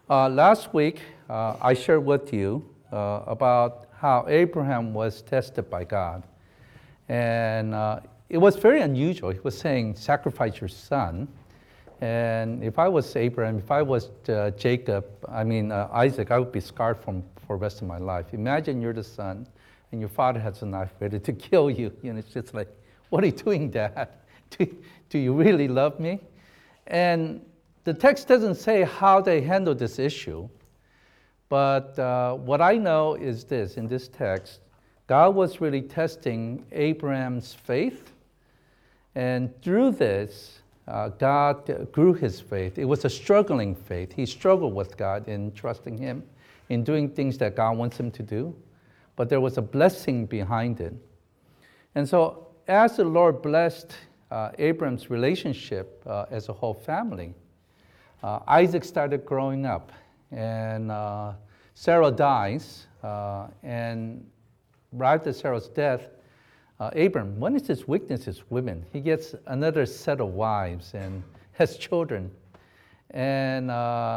Last week, I shared with you about how Abraham was tested by God. And it was very unusual. He was saying, sacrifice your son. And if I was Abraham, if I was Isaac, I would be scarred for the rest of my life. Imagine you're the son, and your father has a knife ready to kill you. It's just like, what are you doing, Dad? Do you really love me? And the text doesn't say how they handled this issue, but what I know is this, in this text, God was really testing Abraham's faith, and through this, God grew his faith. It was a struggling faith. He struggled with God in trusting him, in doing things that God wants him to do, but there was a blessing behind it. And so as the Lord blessed Abraham's relationship as a whole family, Isaac started growing up, and Sarah dies, and right after Sarah's death, Abram, one of his weaknesses is women. He gets another set of wives and has children. And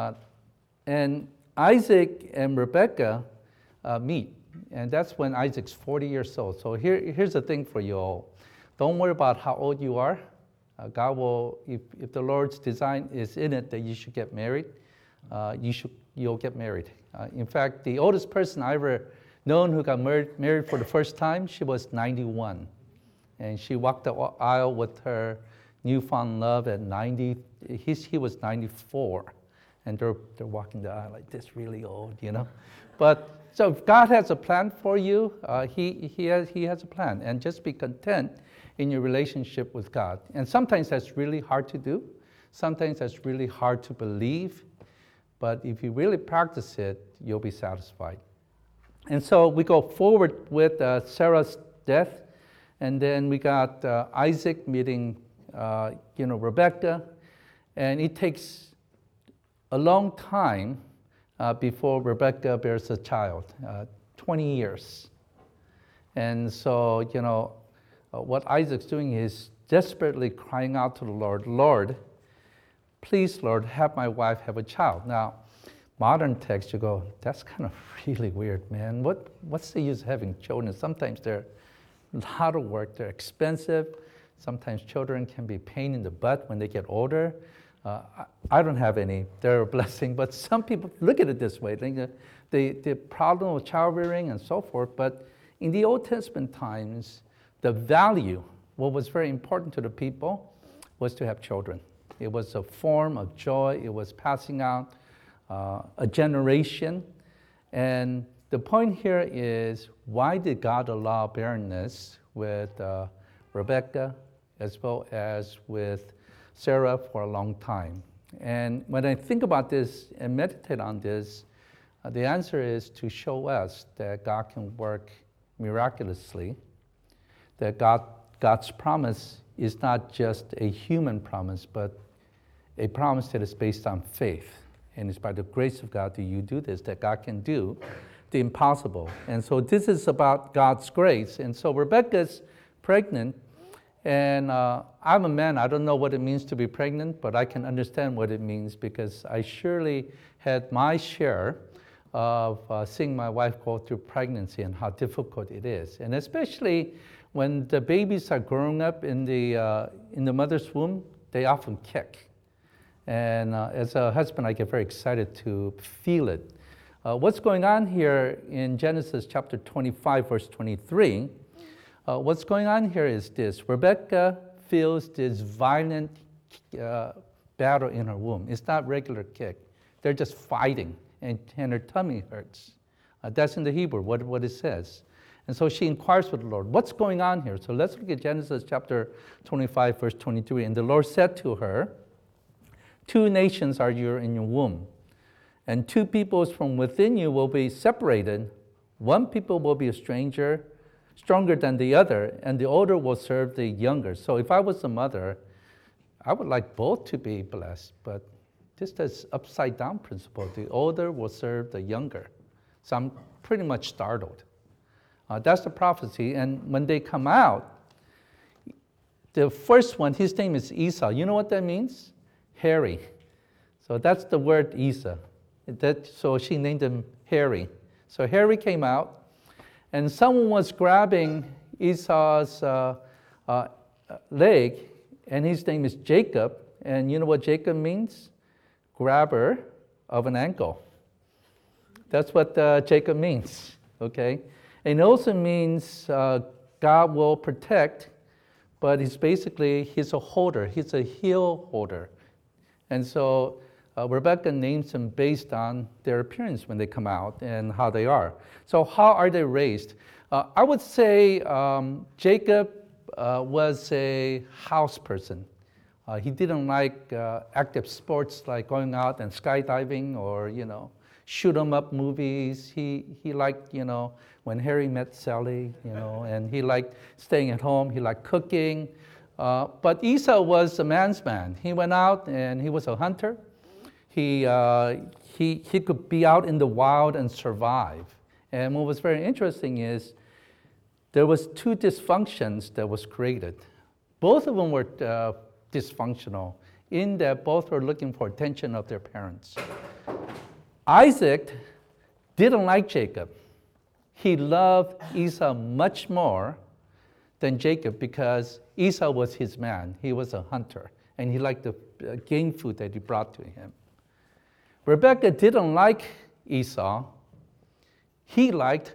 Isaac and Rebekah meet, and that's when Isaac's 40 years old. So here's the thing for you all. Don't worry about how old you are. God will, if the Lord's design is in it that you should get married, you'll get married. In fact, the oldest person I ever known who got married for the first time, she was 91. And she walked the aisle with her newfound love at 90. He was 94. And they're walking the aisle like this, really old, But so if God has a plan for you, he has a plan. And just be content in your relationship with God. And sometimes that's really hard to do. Sometimes that's really hard to believe. But if you really practice it, you'll be satisfied. And so we go forward with Sarah's death. And then we got Isaac meeting, Rebekah. And it takes a long time before Rebekah bears a child, 20 years. And so, what Isaac's doing is desperately crying out to the Lord, Lord, please, Lord, have my wife have a child. Now, modern text, you go, that's kind of really weird, man. What's the use of having children? Sometimes they're a lot of work, they're expensive. Sometimes children can be a pain in the butt when they get older. I don't have any, they're a blessing, but some people look at it this way, the problem of child rearing and so forth. But in the Old Testament times, the value, what was very important to the people, was to have children. It was a form of joy. It was passing out a generation. And the point here is, why did God allow barrenness with Rebekah as well as with Sarah for a long time? And when I think about this and meditate on this, the answer is to show us that God can work miraculously, that God's promise is not just a human promise, but a promise that is based on faith. And it's by the grace of God that you do this, that God can do the impossible. And so this is about God's grace. And so Rebekah's pregnant, and I'm a man, I don't know what it means to be pregnant, but I can understand what it means because I surely had my share of seeing my wife go through pregnancy and how difficult it is. And especially when the babies are growing up in the mother's womb, they often kick. And as a husband, I get very excited to feel it. What's going on here in Genesis chapter 25, verse 23, what's going on here is this. Rebekah feels this violent battle in her womb. It's not regular kick. They're just fighting, and her tummy hurts. That's in the Hebrew, what it says. And so she inquires with the Lord, what's going on here? So let's look at Genesis chapter 25, verse 23. And the Lord said to her, 2 nations are in your womb, and 2 peoples from within you will be separated. 1 people will be a stranger, stronger than the other, and the older will serve the younger. So if I was a mother, I would like both to be blessed, but this is upside down principle. The older will serve the younger. So I'm pretty much startled. That's the prophecy. And when they come out, the first one, his name is Esau. You know what that means? Hairy. So that's the word Esau. So she named him Harry. So Harry came out, and someone was grabbing Esau's leg, and his name is Jacob. And you know what Jacob means? Grabber of an ankle. That's what Jacob means, okay? And it also means God will protect, but he's a holder. He's a heel holder. And so Rebecca names them based on their appearance when they come out and how they are. So how are they raised? I would say Jacob was a house person. He didn't like active sports like going out and skydiving or, shoot 'em up movies. He liked, when Harry met Sally, and he liked staying at home. He liked cooking. But Esau was a man's man. He went out and he was a hunter. He could be out in the wild and survive. And what was very interesting is there was two dysfunctions that was created. Both of them were dysfunctional in that both were looking for attention of their parents. Isaac didn't like Jacob. He loved Esau much more than Jacob because Esau was his man. He was a hunter, and he liked the game food that he brought to him. Rebecca didn't like Esau. He liked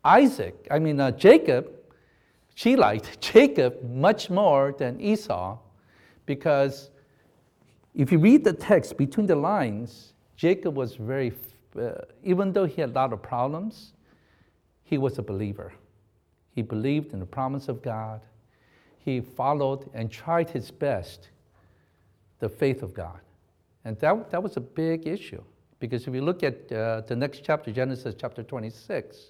Jacob. She liked Jacob much more than Esau because if you read the text between the lines, Jacob was even though he had a lot of problems, he was a believer. He believed in the promise of God. He followed and tried his best the faith of God. And that was a big issue. Because if you look at the next chapter, Genesis chapter 26,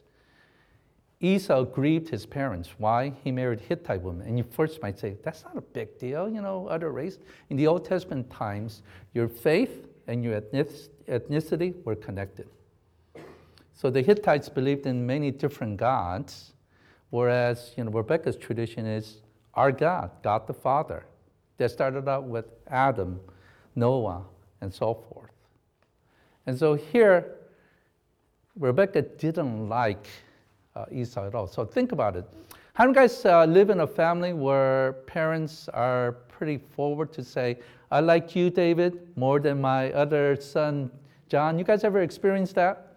Esau grieved his parents. Why? He married a Hittite woman. And you first might say, that's not a big deal, other race. In the Old Testament times, your faith and your ethnicity were connected. So the Hittites believed in many different gods, whereas Rebecca's tradition is our God, God the Father. That started out with Adam, Noah, and so forth. And so here, Rebecca didn't like Esau at all. So think about it. How many guys live in a family where parents are pretty forward to say, I like you, David, more than my other son, John? You guys ever experienced that?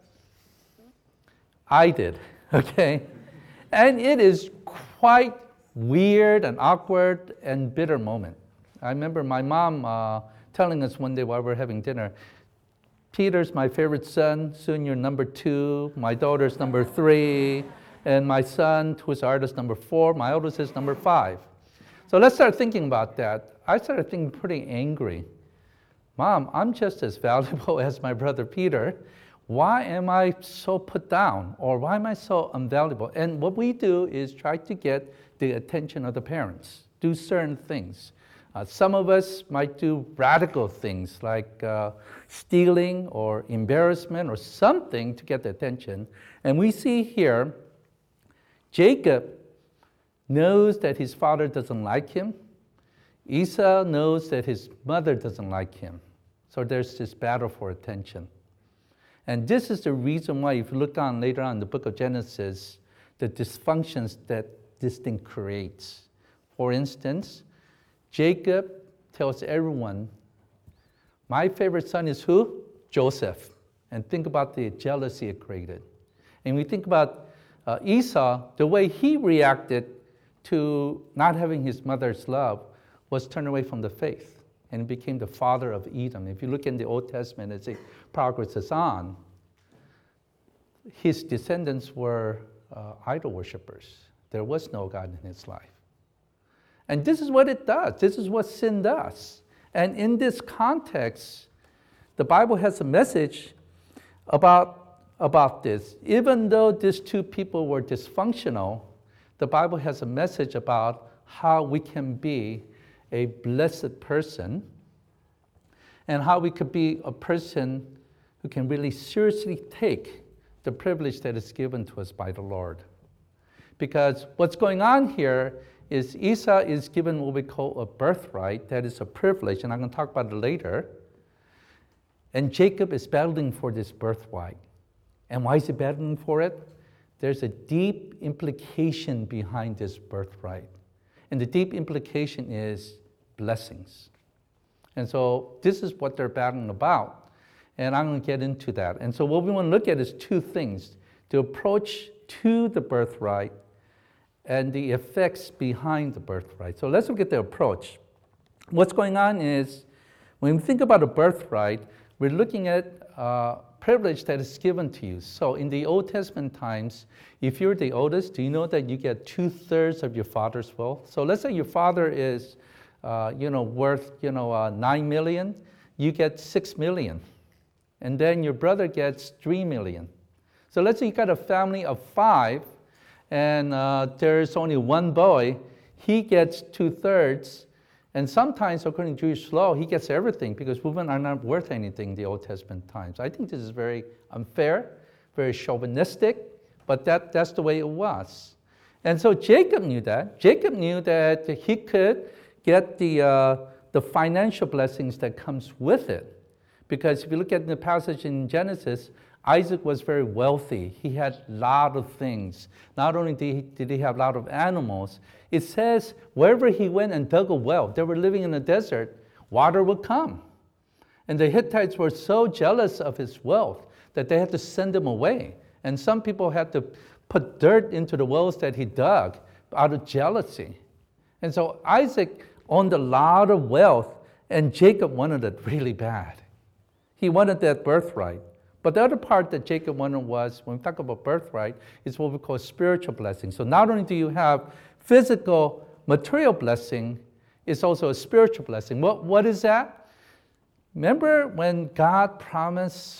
I did, okay? And it is quite weird and awkward and bitter moment. I remember my mom telling us one day while we were having dinner, Peter's my favorite son, soon you're number 2, my daughter's number 3, and my son, who's the artist, number 4, my oldest is number 5. So let's start thinking about that. I started thinking pretty angry. Mom, I'm just as valuable as my brother Peter. Why am I so put down? Or why am I so unvaluable? And what we do is try to get the attention of the parents, do certain things. Some of us might do radical things like stealing or embarrassment or something to get the attention. And we see here, Jacob knows that his father doesn't like him. Esau knows that his mother doesn't like him. So there's this battle for attention. And this is the reason why, if you look on later on in the book of Genesis, the dysfunctions that this thing creates. For instance, Jacob tells everyone, my favorite son is who? Joseph. And think about the jealousy it created. And we think about Esau, the way he reacted to not having his mother's love was turn away from the faith and became the father of Edom. If you look in the Old Testament as it progresses on, his descendants were idol worshippers. There was no God in his life. And this is what it does. This is what sin does. And in this context, the Bible has a message about this. Even though these two people were dysfunctional, the Bible has a message about how we can be a blessed person and how we could be a person who can really seriously take the privilege that is given to us by the Lord. Because what's going on here is Esau is given what we call a birthright, that is a privilege, and I'm going to talk about it later. And Jacob is battling for this birthright. And why is he battling for it? There's a deep implication behind this birthright. And the deep implication is blessings. And so this is what they're battling about. And I'm going to get into that. And so what we want to look at is two things: the approach to the birthright and the effects behind the birthright. So let's look at the approach. What's going on is, when we think about a birthright, we're looking at privilege that is given to you. So in the Old Testament times, if you're the oldest, do you know that you get 2/3 of your father's wealth? So let's say your father is worth 9 million, you get 6 million. And then your brother gets 3 million. So let's say you got a family of 5, and there's only one boy, he gets 2/3. And sometimes, according to Jewish law, he gets everything because women are not worth anything in the Old Testament times. I think this is very unfair, very chauvinistic, but that's the way it was. And so Jacob knew that. Jacob knew that he could get the financial blessings that comes with it. Because if you look at the passage in Genesis, Isaac was very wealthy. He had a lot of things. Not only did he have a lot of animals, it says wherever he went and dug a well, they were living in the desert, water would come. And the Hittites were so jealous of his wealth that they had to send him away. And some people had to put dirt into the wells that he dug out of jealousy. And so Isaac owned a lot of wealth, and Jacob wanted it really bad. He wanted that birthright. But the other part that Jacob wanted was, when we talk about birthright, is what we call spiritual blessing. So not only do you have physical, material blessing, it's also a spiritual blessing. What is that? Remember when God promised,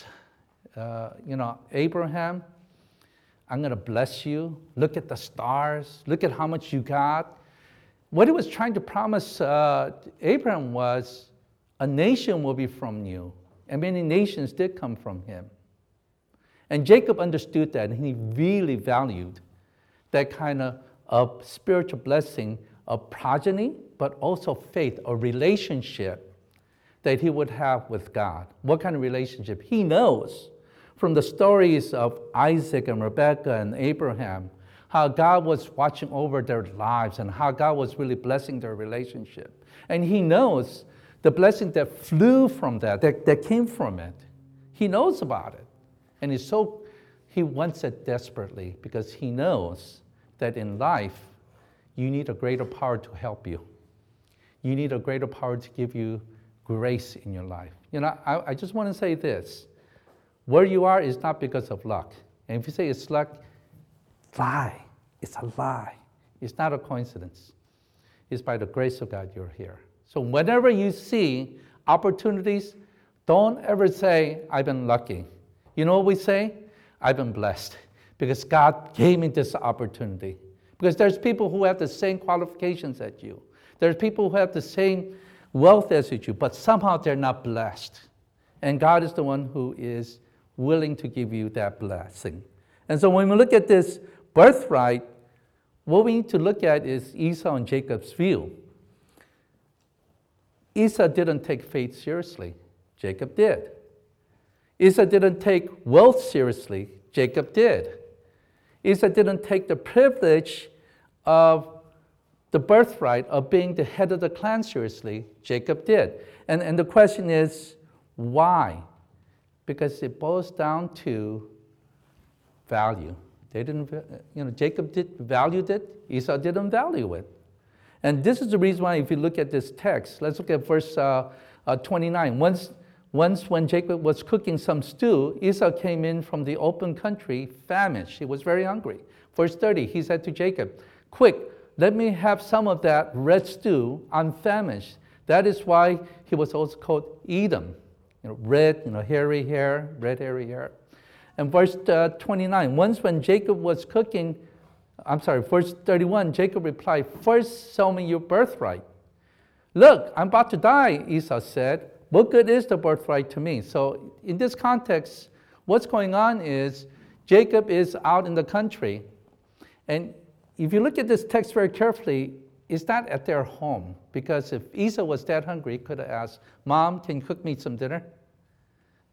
Abraham, I'm going to bless you. Look at the stars. Look at how much you got. What he was trying to promise Abraham was, a nation will be from you. And many nations did come from him. And Jacob understood that, and he really valued that kind of spiritual blessing of progeny, but also faith, a relationship that he would have with God. What kind of relationship? He knows from the stories of Isaac and Rebekah and Abraham, how God was watching over their lives and how God was really blessing their relationship. And he knows the blessing that flew from that came from it. He knows about it. And he wants it desperately because he knows that in life, you need a greater power to help you. You need a greater power to give you grace in your life. I just want to say this. Where you are is not because of luck. And if you say it's luck, lie. It's a lie. It's not a coincidence. It's by the grace of God you're here. So whenever you see opportunities, don't ever say, I've been lucky. You know what we say? I've been blessed because God gave me this opportunity. Because there's people who have the same qualifications as you. There's people who have the same wealth as you, but somehow they're not blessed. And God is the one who is willing to give you that blessing. And so when we look at this birthright, what we need to look at is Esau and Jacob's view. Esau didn't take faith seriously. Jacob did. Esau didn't take wealth seriously. Jacob did. Esau didn't take the privilege of the birthright of being the head of the clan seriously. Jacob did. And the question is, why? Because it boils down to value. They didn't, Jacob valued it. Esau didn't value it. And this is the reason why, if you look at this text, let's look at verse 29. Once when Jacob was cooking some stew, Esau came in from the open country, famished. He was very hungry. Verse 30, he said to Jacob, quick, let me have some of that red stew. I'm famished. That is why he was also called Edom. Red, hairy hair, red hairy hair. And verse 29, once when Jacob was cooking, verse 31, Jacob replied, first sell me your birthright. Look, I'm about to die, Esau said. What good is the birthright to me? So in this context, what's going on is Jacob is out in the country. And if you look at this text very carefully, it's not at their home. Because if Esau was that hungry, he could have asked, Mom, can you cook me some dinner?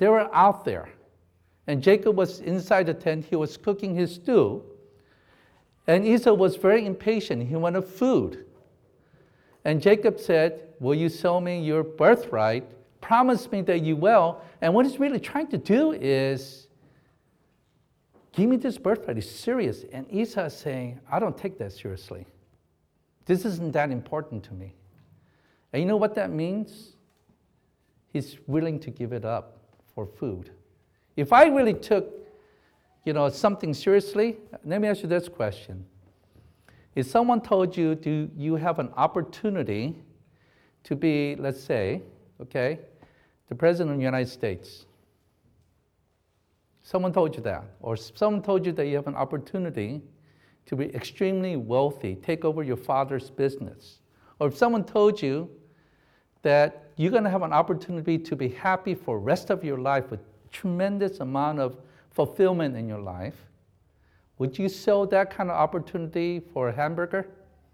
They were out there. And Jacob was inside the tent. He was cooking his stew. And Esau was very impatient. He wanted food. And Jacob said, will you sell me your birthright? Promise me that you will. And what he's really trying to do is, give me this birthright. It's serious. And Esau is saying, I don't take that seriously. This isn't that important to me. And you know what that means? He's willing to give it up for food. If I really took, something seriously, let me ask you this question. If someone told you, do you have an opportunity to be, let's say, the President of the United States? Someone told you that. Or someone told you that you have an opportunity to be extremely wealthy, take over your father's business. Or if someone told you that you're going to have an opportunity to be happy for the rest of your life with tremendous amount of fulfillment in your life, would you sell that kind of opportunity for a hamburger?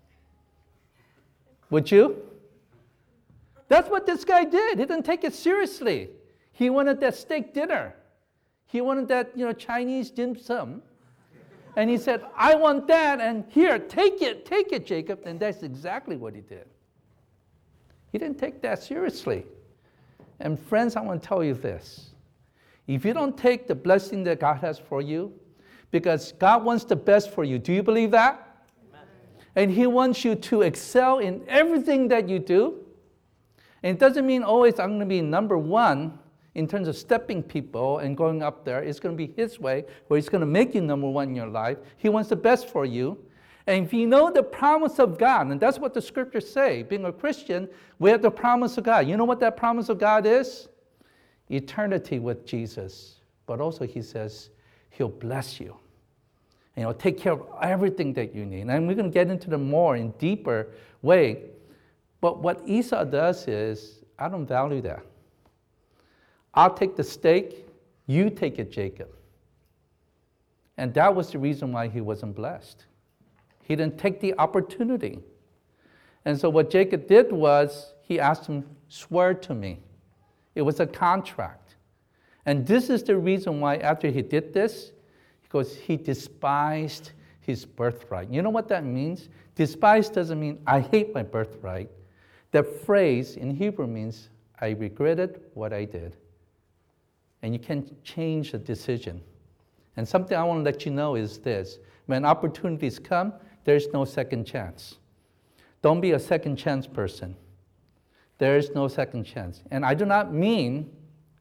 Would you? That's what this guy did. He didn't take it seriously. He wanted that steak dinner. He wanted that, Chinese dim sum. And he said, I want that, and here, take it, Jacob. And that's exactly what he did. He didn't take that seriously. And friends, I want to tell you this. If you don't take the blessing that God has for you, because God wants the best for you, do you believe that? Amen. And He wants you to excel in everything that you do. And it doesn't mean always I'm going to be number one in terms of stepping people and going up there. It's going to be His way, where He's going to make you number one in your life. He wants the best for you. And if you know the promise of God, and that's what the scriptures say, being a Christian, we have the promise of God. You know what that promise of God is? Eternity with Jesus. But also He says He'll bless you. And He'll take care of everything that you need. And we're going to get into the more in deeper way. But what Esau does is, I don't value that. I'll take the steak, you take it, Jacob. And that was the reason why he wasn't blessed. He didn't take the opportunity. And so what Jacob did was, he asked him, swear to me. It was a contract. And this is the reason why after he did this, because he despised his birthright. You know what that means? Despise doesn't mean I hate my birthright. That phrase in Hebrew means I regretted what I did. And you can't change the decision. And something I want to let you know is this. When opportunities come, there's no second chance. Don't be a second chance person. There is no second chance. And I do not mean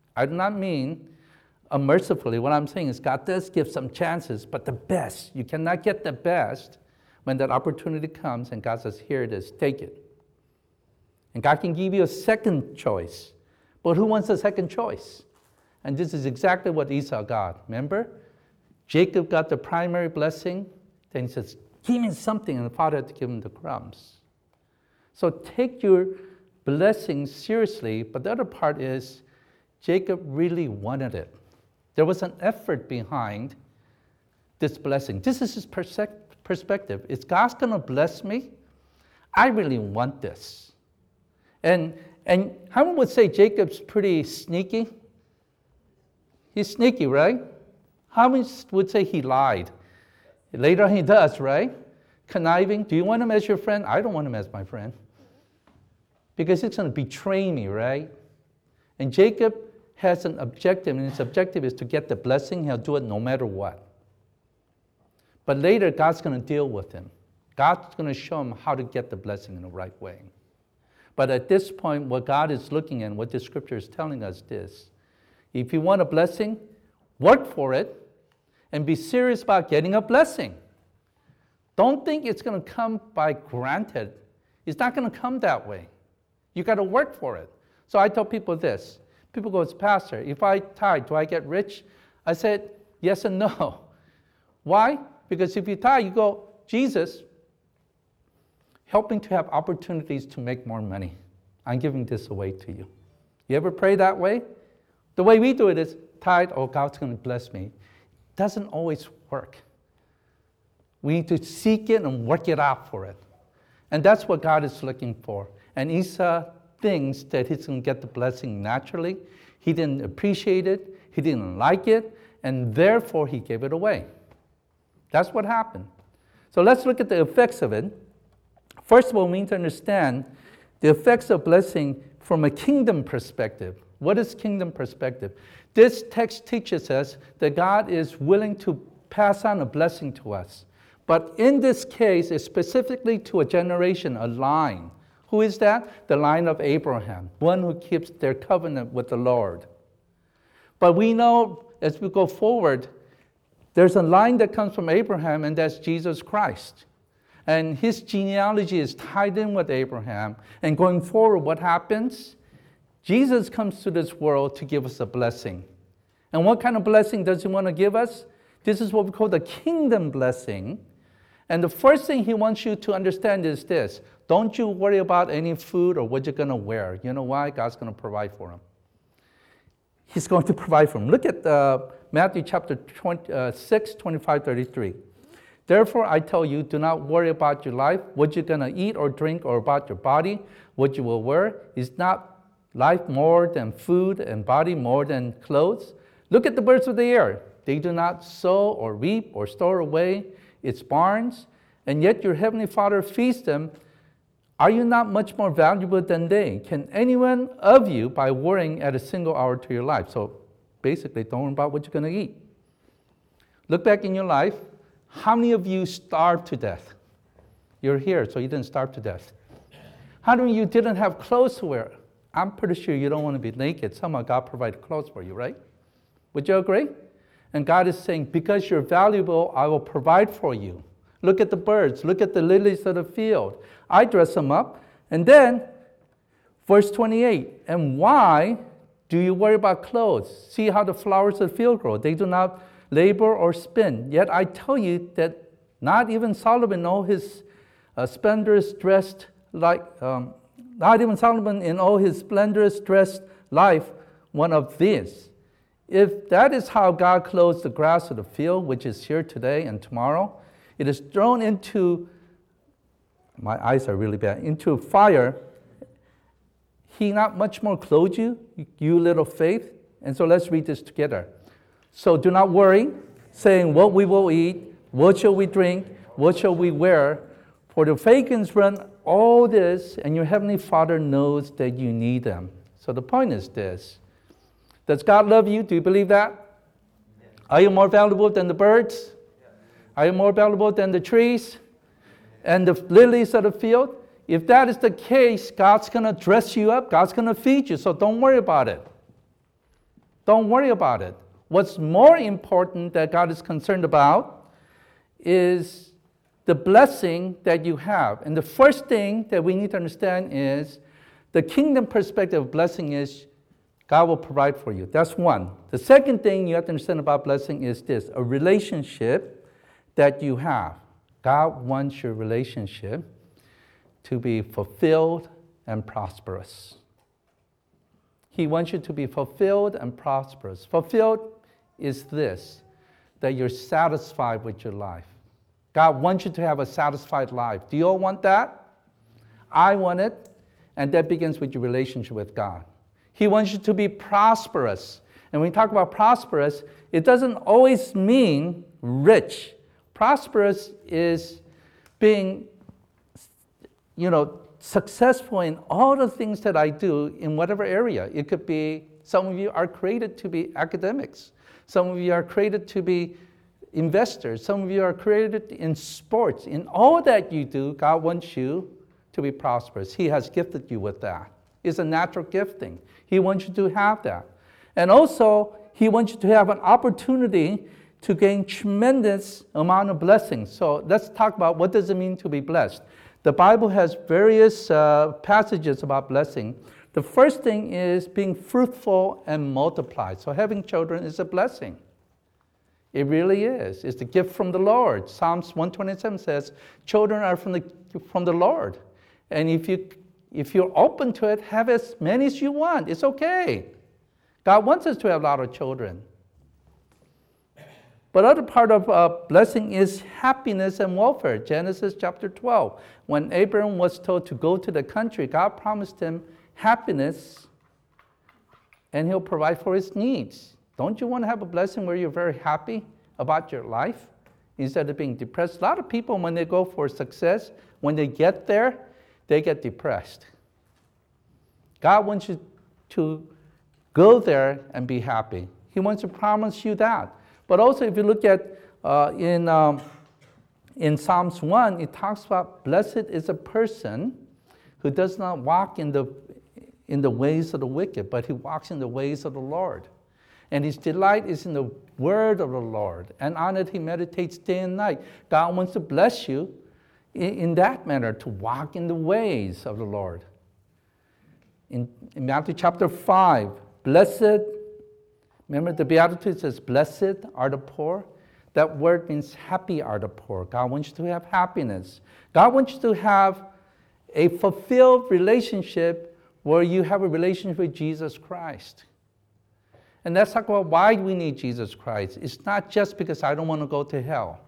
unmercifully. What I'm saying is God does give some chances, but the best. You cannot get the best when that opportunity comes and God says, here it is, take it. And God can give you a second choice. But who wants a second choice? And this is exactly what Esau got. Remember? Jacob got the primary blessing. Then he says, give me something. And the father had to give him the crumbs. So take your blessing seriously. But the other part is, Jacob really wanted it. There was an effort behind this blessing. This is his perspective. Is God's going to bless me? I really want this. And how many would say Jacob's pretty sneaky? He's sneaky, right? How many would say he lied? Later on he does, right? Conniving. Do you want him as your friend? I don't want him as my friend. Because it's going to betray me, right? And Jacob has an objective, and his objective is to get the blessing. He'll do it no matter what. But later, God's going to deal with him. God's going to show him how to get the blessing in the right way. But at this point, what God is looking at, what the scripture is telling us this. If you want a blessing, work for it and be serious about getting a blessing. Don't think it's going to come by granted. It's not going to come that way. You got to work for it. So I tell people this. People go, Pastor, if I tithe, do I get rich? I said, yes and no. Why? Because if you tithe, you go, Jesus, helping to have opportunities to make more money. I'm giving this away to you. You ever pray that way? The way we do it is tithe, oh, God's going to bless me. It doesn't always work. We need to seek it and work it out for it. And that's what God is looking for. And Esau thinks that he's going to get the blessing naturally. he didn't appreciate it, he didn't like it, and therefore he gave it away. That's what happened. So let's look at the effects of it. First of all, we need to understand the effects of blessing from a kingdom perspective. What is kingdom perspective? This text teaches us that God is willing to pass on a blessing to us. But in this case, it's specifically to a generation, a line. Who is that? The line of Abraham, one who keeps their covenant with the Lord. But we know as we go forward, there's a line that comes from Abraham, and that's Jesus Christ. And his genealogy is tied in with Abraham. And going forward, what happens? Jesus comes to this world to give us a blessing. And what kind of blessing does he want to give us? This is what we call the kingdom blessing. And the first thing he wants you to understand is this. Don't you worry about any food or what you're going to wear. You know why? God's going to provide for them. He's going to provide for them. Look at Matthew chapter 6, 25, 33. Therefore, I tell you, do not worry about your life, what you're going to eat or drink, or about your body, what you will wear. Is not life more than food, and body more than clothes? Look at the birds of the air. They do not sow or reap or store away its barns, and yet your heavenly Father feeds them. Are you not much more valuable than they? Can anyone of you, by worrying, add a single hour to your life? So basically, don't worry about what you're going to eat. Look back in your life. How many of you starved to death? You're here, so you didn't starve to death. How many of you didn't have clothes to wear? I'm pretty sure you don't want to be naked. Somehow God provided clothes for you, right? Would you agree? And God is saying, because you're valuable, I will provide for you. Look at the birds. Look at the lilies of the field. I dress them up. And then, verse 28, and why do you worry about clothes? See how the flowers of the field grow. They do not labor or spin. Yet I tell you that not even Solomon in all his splendorous dressed like, not even Solomon in all his splendorous dressed life, one of these. If that is how God clothes the grass of the field, which is here today and tomorrow, it is thrown into, my eyes are really bad, into fire, he not much more clothe you, you little faith? And so let's read this together. So do not worry, saying what we will eat, what shall we drink, what shall we wear? For the pagans run all this, and your heavenly Father knows that you need them. So the point is this. Does God love you? Do you believe that? Are you more valuable than the birds? Are you more valuable than the trees and the lilies of the field? If that is the case, God's going to dress you up. God's going to feed you. So don't worry about it. Don't worry about it. What's more important that God is concerned about is the blessing that you have. And the first thing that we need to understand is the kingdom perspective of blessing is God will provide for you. That's one. The second thing you have to understand about blessing is this, a relationship that you have. God wants your relationship to be fulfilled and prosperous. He wants you to be fulfilled and prosperous. Fulfilled is this, that you're satisfied with your life. God wants you to have a satisfied life. Do you all want that? I want it, and that begins with your relationship with God. He wants you to be prosperous. And when we talk about prosperous, it doesn't always mean rich. Prosperous is being, successful in all the things that I do in whatever area. It could be, some of you are created to be academics. Some of you are created to be investors. Some of you are created in sports. In all that you do, God wants you to be prosperous. He has gifted you with that. It's a natural gifting. He wants you to have that. And also, He wants you to have an opportunity to gain tremendous amount of blessings. So let's talk about what does it mean to be blessed. The Bible has various passages about blessing. The first thing is being fruitful and multiply. So having children is a blessing. It really is. It's a gift from the Lord. Psalms 127 says, children are from the Lord. And if you're open to it, have as many as you want. It's okay. God wants us to have a lot of children. But other part of blessing is happiness and welfare. Genesis chapter 12. When Abraham was told to go to the country, God promised him happiness and he'll provide for his needs. Don't you want to have a blessing where you're very happy about your life instead of being depressed? A lot of people, when they go for success, when they get there, they get depressed. God wants you to go there and be happy. He wants to promise you that. But also, if you look at in Psalms 1, it talks about blessed is a person who does not walk in the ways of the wicked, but he walks in the ways of the Lord. And his delight is in the word of the Lord, and on it he meditates day and night. God wants to bless you in that manner, to walk in the ways of the Lord. In Matthew chapter 5, blessed, remember the Beatitude says, blessed are the poor. That word means happy are the poor. God wants you to have happiness. God wants you to have a fulfilled relationship where you have a relationship with Jesus Christ. And let's talk about why we need Jesus Christ. It's not just because I don't want to go to hell.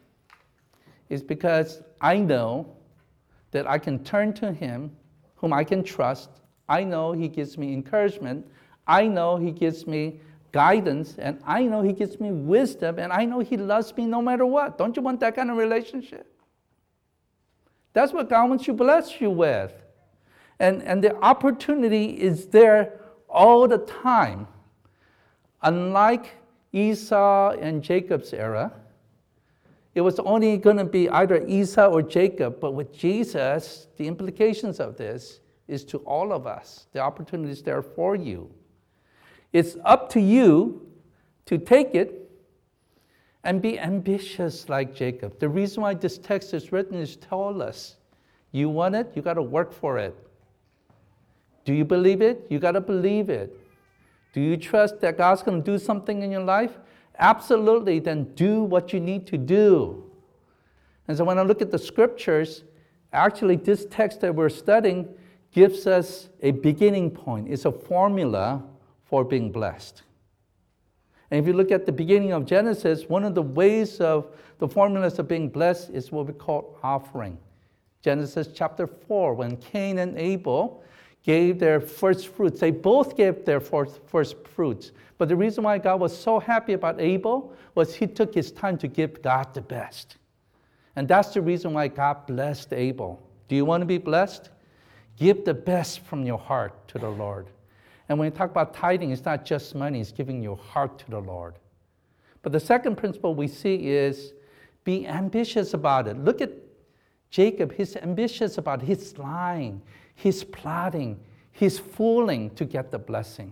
It's because I know that I can turn to him, whom I can trust. I know he gives me encouragement. I know he gives me guidance, and I know he gives me wisdom, and I know he loves me no matter what. Don't you want that kind of relationship? That's what God wants to bless you with. And the opportunity is there all the time. Unlike Esau and Jacob's era, it was only going to be either Esau or Jacob, but with Jesus, the implications of this is to all of us. The opportunity is there for you. It's up to you to take it and be ambitious like Jacob. The reason why this text is written is to tell us, you want it, you got to work for it. Do you believe it? You got to believe it. Do you trust that God's going to do something in your life? Absolutely, then do what you need to do. And so when I look at the scriptures, actually this text that we're studying gives us a beginning point. It's a formula for being blessed. And if you look at the beginning of Genesis, one of the ways of the formulas of being blessed is what we call offering. Genesis chapter 4, when Cain and Abel gave their first fruits. They both gave their first fruits. But the reason why God was so happy about Abel was he took his time to give God the best. And that's the reason why God blessed Abel. Do you want to be blessed? Give the best from your heart to the Lord. And when you talk about tithing, it's not just money, it's giving your heart to the Lord. But the second principle we see is be ambitious about it. Look at Jacob. He's ambitious about it. He's lying. He's plotting. He's fooling to get the blessing.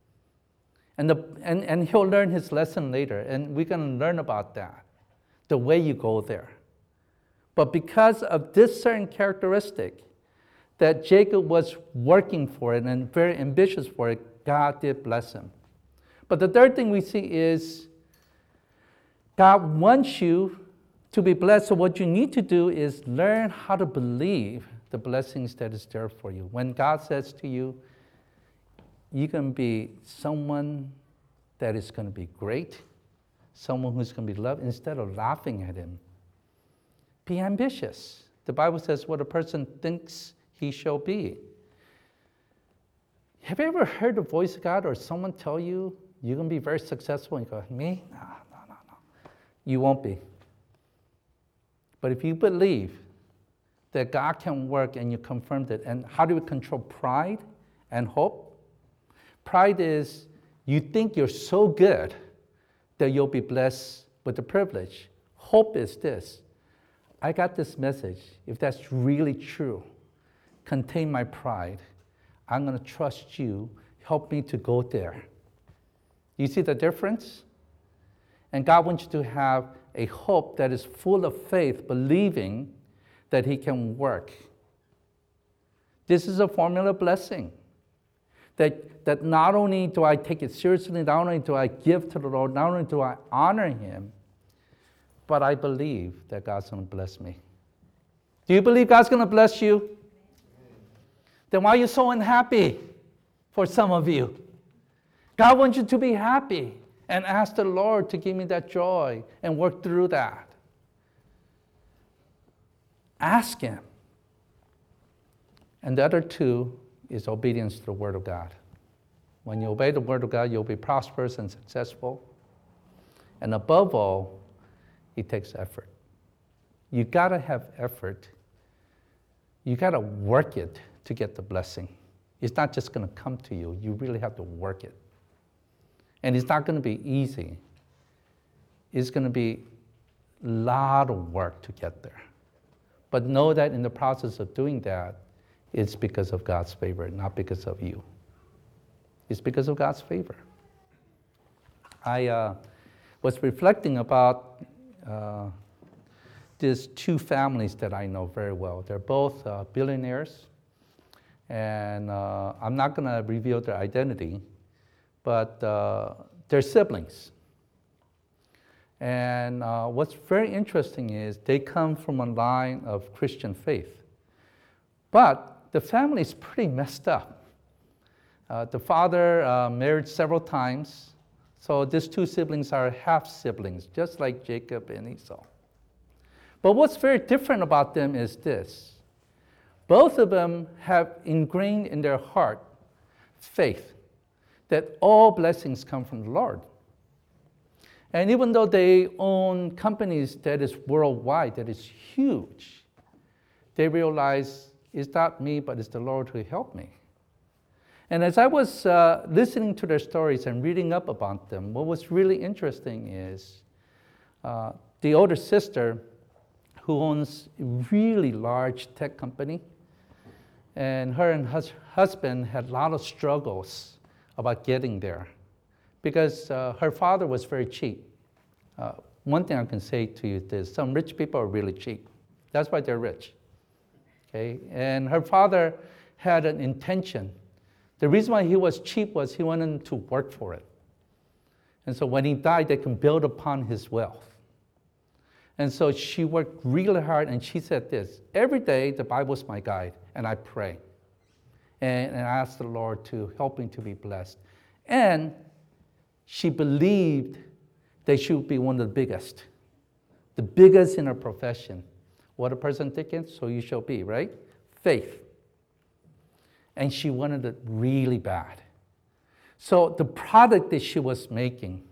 And he'll learn his lesson later. And we're going to learn about that, the way you go there. But because of this certain characteristic, that Jacob was working for it and very ambitious for it, God did bless him. But the third thing we see is God wants you to be blessed. So what you need to do is learn how to believe the blessings that is there for you. When God says to you, you can be someone that is going to be great, someone who's going to be loved, instead of laughing at him, be ambitious. The Bible says what a person thinks he shall be. Have you ever heard the voice of God or someone tell you you're going to be very successful and you go, me? No. You won't be. But if you believe that God can work and you confirmed it, and how do we control pride and hope? Pride is you think you're so good that you'll be blessed with the privilege. Hope is this. I got this message. If that's really true, contain my pride. I'm going to trust you. Help me to go there. You see the difference? And God wants you to have a hope that is full of faith, believing that he can work. This is a formula blessing. That not only do I take it seriously, not only do I give to the Lord, not only do I honor him, but I believe that God's going to bless me. Do you believe God's going to bless you? Then why are you so unhappy for some of you? God wants you to be happy and ask the Lord to give me that joy and work through that. Ask him. And the other two is obedience to the word of God. When you obey the word of God, you'll be prosperous and successful. And above all, it takes effort. You gotta have effort. You gotta work it to get the blessing. It's not just gonna come to you. You really have to work it. And it's not gonna be easy. It's gonna be a lot of work to get there. But know that in the process of doing that, it's because of God's favor, not because of you. It's because of God's favor. I was reflecting about these two families that I know very well. They're both billionaires, and I'm not going to reveal their identity, but they're siblings. And what's very interesting is they come from a line of Christian faith. But the family is pretty messed up. The father married several times, so these two siblings are half siblings, just like Jacob and Esau. But what's very different about them is this. Both of them have ingrained in their heart faith that all blessings come from the Lord. And even though they own companies that is worldwide, that is huge, they realize it's not me, but it's the Lord who helped me. And as I was listening to their stories and reading up about them, what was really interesting is the older sister, who owns a really large tech company, and her and husband had a lot of struggles about getting there because her father was very cheap. One thing I can say to you is some rich people are really cheap. That's why they're rich. Okay? And her father had an intention. The reason why he was cheap was he wanted to work for it. And so when he died, they can build upon his wealth. And so she worked really hard, and she said this: every day the Bible's my guide, and I pray. And I ask the Lord to help me to be blessed. And she believed that she would be one of the biggest in her profession. What a person thinketh, so you shall be, right? Faith. And she wanted it really bad. So the product that she was making,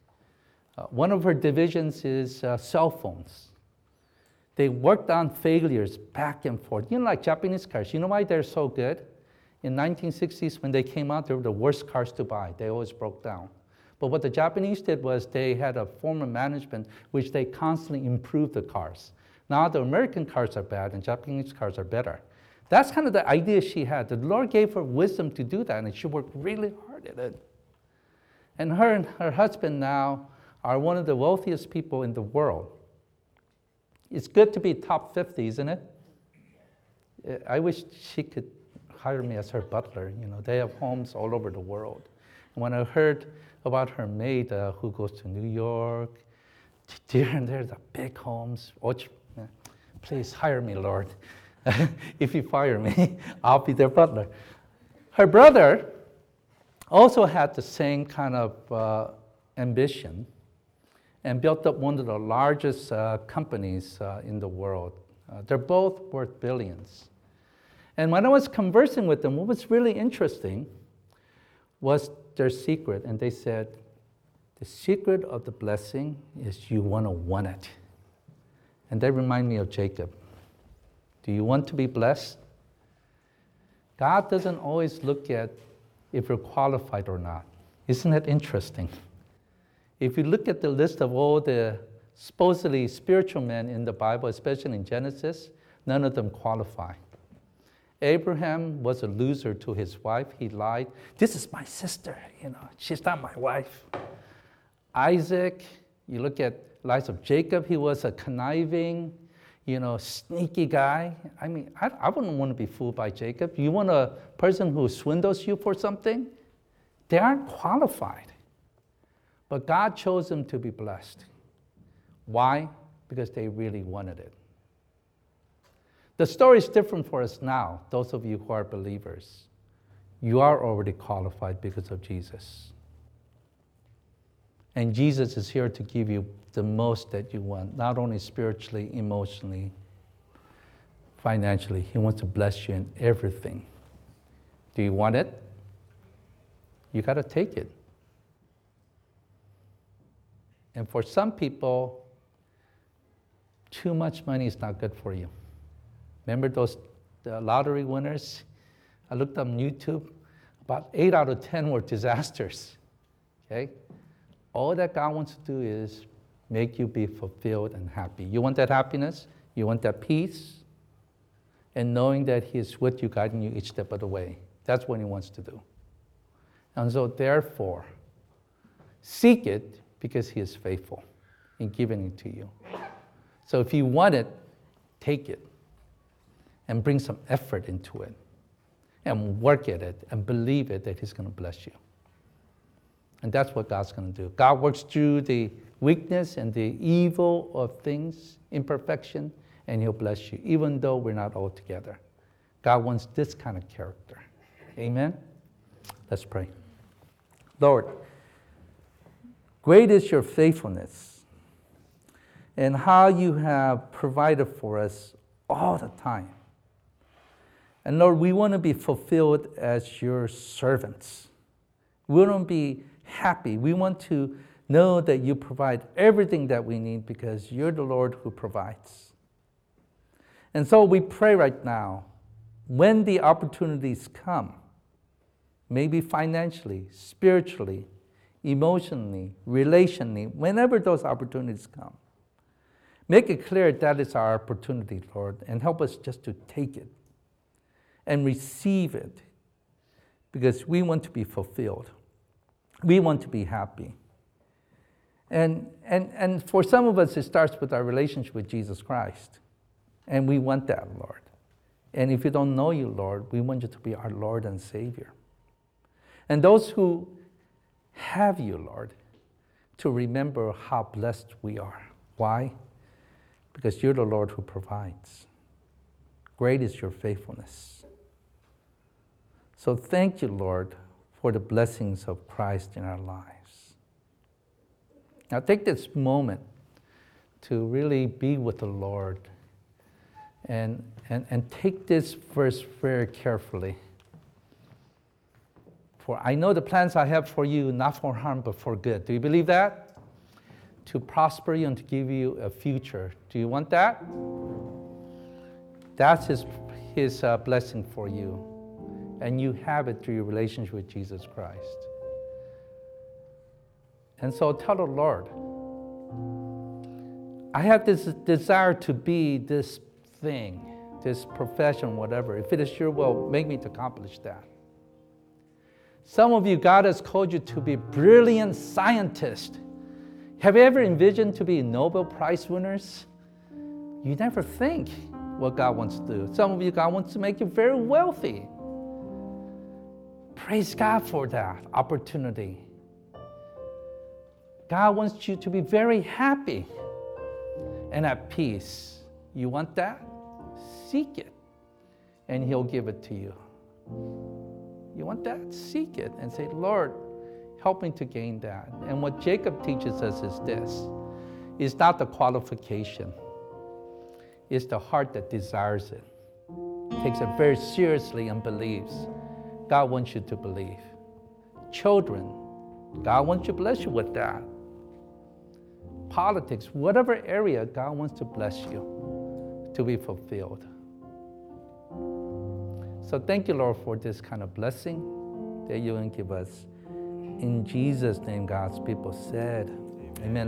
one of her divisions is cell phones. They worked on failures back and forth. You know, like Japanese cars. You know why they're so good? In 1960s, when they came out, they were the worst cars to buy. They always broke down. But what the Japanese did was they had a form of management which they constantly improved the cars. Now the American cars are bad and Japanese cars are better. That's kind of the idea she had. The Lord gave her wisdom to do that, and she worked really hard at it. And her husband now are one of the wealthiest people in the world. It's good to be top 50, isn't it? I wish she could hire me as her butler. You know, they have homes all over the world. And when I heard about her maid who goes to New York, here and there, the big homes. Please hire me, Lord. If you fire me, I'll be their butler. Her brother also had the same kind of ambition and built up one of the largest companies in the world. They're both worth billions. And when I was conversing with them, what was really interesting was their secret. And they said, the secret of the blessing is you want to want it. And they remind me of Jacob. Do you want to be blessed? God doesn't always look at if you're qualified or not. Isn't that interesting? If you look at the list of all the supposedly spiritual men in the Bible, especially in Genesis, none of them qualify. Abraham was a loser to his wife. He lied. This is my sister, she's not my wife. Isaac, you look at lives of Jacob, he was a conniving, sneaky guy. I mean, I wouldn't want to be fooled by Jacob. You want a person who swindles you for something? They aren't qualified. But God chose them to be blessed. Why? Because they really wanted it. The story is different for us now, those of you who are believers. You are already qualified because of Jesus. And Jesus is here to give you the most that you want, not only spiritually, emotionally, financially. He wants to bless you in everything. Do you want it? You got to take it. And for some people, too much money is not good for you. Remember the lottery winners? I looked on YouTube. About 8 out of 10 were disasters. Okay? All that God wants to do is make you be fulfilled and happy. You want that happiness? You want that peace? And knowing that He is with you, guiding you each step of the way. That's what He wants to do. And so therefore, seek it because He is faithful in giving it to you. So if you want it, take it and bring some effort into it and work at it and believe it that He's going to bless you. And that's what God's going to do. God works through the weakness and the evil of things, imperfection, and He'll bless you, even though we're not all together. God wants this kind of character. Amen? Let's pray. Lord, great is your faithfulness and how you have provided for us all the time. And Lord, we want to be fulfilled as your servants. We want to be happy. We want to know that you provide everything that we need because you're the Lord who provides. And so we pray right now, when the opportunities come, maybe financially, spiritually, emotionally, relationally, whenever those opportunities come, make it clear that is our opportunity, Lord, and help us just to take it and receive it because we want to be fulfilled. We want to be happy. And for some of us, it starts with our relationship with Jesus Christ. And we want that, Lord. And if you don't know you, Lord, we want you to be our Lord and Savior. And those who have you, Lord, to remember how blessed we are. Why? Because you're the Lord who provides. Great is your faithfulness. So thank you, Lord, for the blessings of Christ in our lives. Now take this moment to really be with the Lord and take this verse very carefully. For I know the plans I have for you, not for harm, but for good. Do you believe that? To prosper you and to give you a future. Do you want that? That's His blessing for you. And you have it through your relationship with Jesus Christ. And so tell the Lord, I have this desire to be this thing, this profession, whatever. If it is your will, make me to accomplish that. Some of you, God has called you to be brilliant scientists. Have you ever envisioned to be Nobel Prize winners? You never think what God wants to do. Some of you, God wants to make you very wealthy. Praise God for that opportunity. God wants you to be very happy and at peace. You want that? Seek it, and He'll give it to you. You want that? Seek it and say, Lord, help me to gain that. And what Jacob teaches us is this. It's not the qualification. It's the heart that desires it. Takes it very seriously and believes. God wants you to believe. Children, God wants to bless you with that. Politics, whatever area, God wants to bless you to be fulfilled. So thank you, Lord, for this kind of blessing that you will give us. In Jesus' name, God's people said, amen.